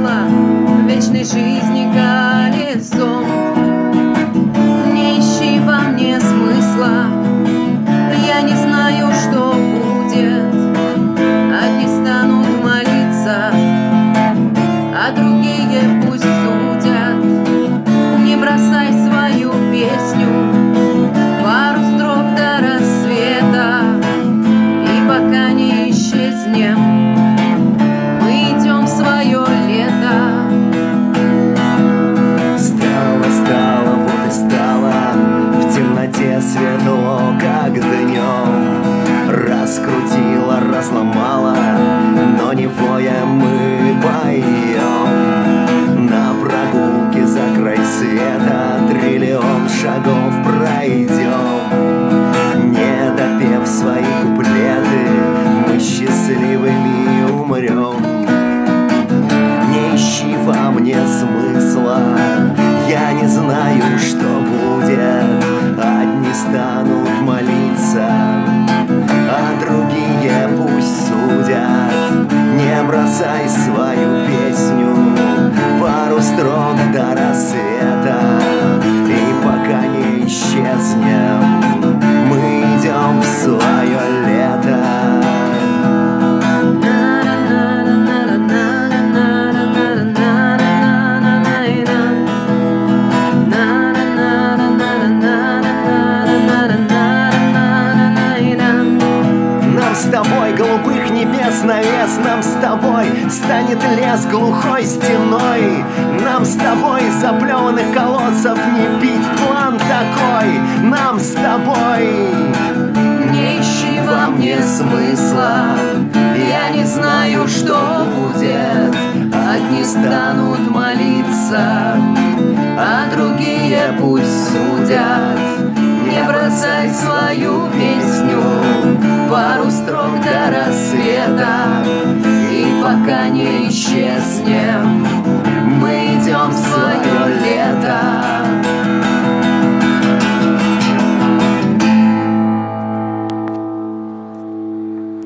было вечной жизни колесом. Не ищи во мне смысла, я не знаю, что будет. Одни станут молиться, а другие пусть судят. Не бросай свою песню, пару строк до рассвета, и пока не исчезнем, мы идем в свое лето. Стало, вот и стало, в темноте светло, как днем. Раскрутила, разломала, но не воя мы поем. На прогулке за край света триллион шагов пройдем. Не допев свои куплеты, мы счастливыми умрем. Не ищи во мне смысла, я не знаю, что будет. Одни станут молиться, а другие пусть судят. Не бросай свою песню, пару строк до рассвета, и пока не исчезнем, мы идем в свое лето. С тобой голубых небес навес, нам с тобой станет лес глухой стеной. Нам с тобой заплеванных колодцев не пить, план такой. Нам с тобой. Не ищи во мне смысла, я не знаю, что будет. Одни станут молиться, а другие пусть судят.